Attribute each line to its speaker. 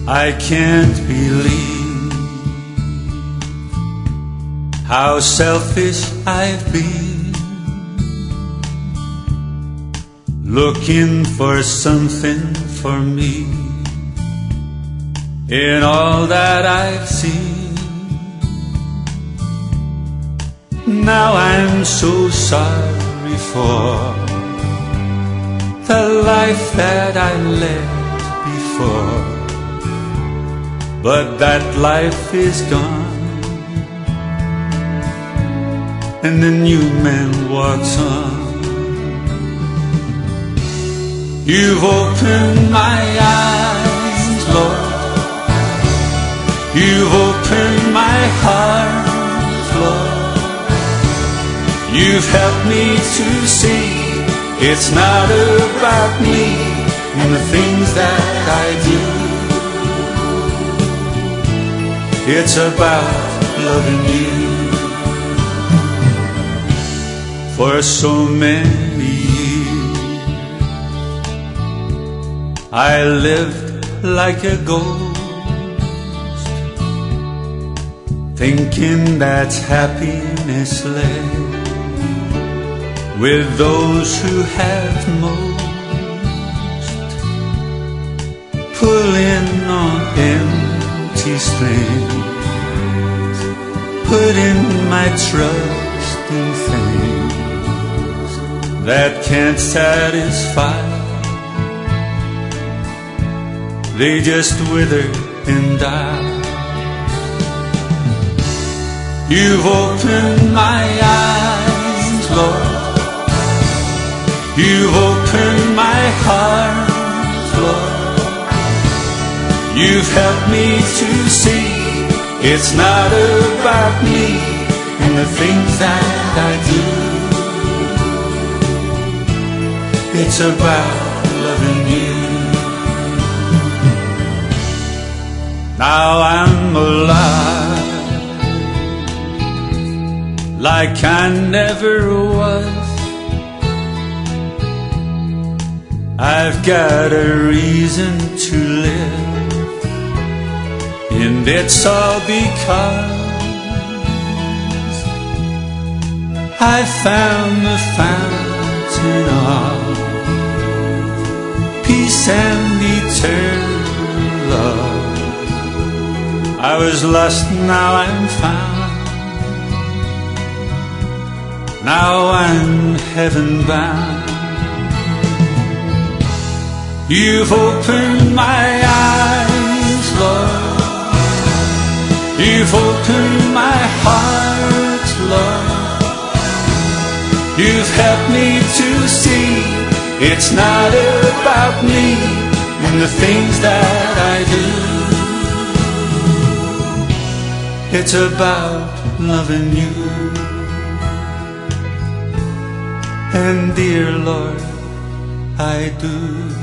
Speaker 1: I can't believe how selfish I've been, looking for something for me in all that I've seen. Now I'm so sorry for the life that I led before, but that life is gone, and the new man walks on. You've opened my eyes, Lord. You've opened my heart, Lord. You've helped me to see it's not about me and the things that I do. It's about loving you. For so many years I lived like a ghost, thinking that happiness lay with those who have most, pulling on empty strings, putting my trust in things that can't satisfy. They just wither and die. You've opened my eyes, Lord. You've opened my heart, Lord. You've helped me to see it's not about me and the things that I do. It's about loving you. Now I'm alive like I never was. I've got a reason to live, and it's all because I found the fountain of peace and eternal love. I was lost, now I'm found. Now I'm heaven bound. You've opened my eyes, Lord. You've opened my heart, Lord. You've helped me to see it's not about me and the things that I do. It's about loving you. And dear Lord, I do.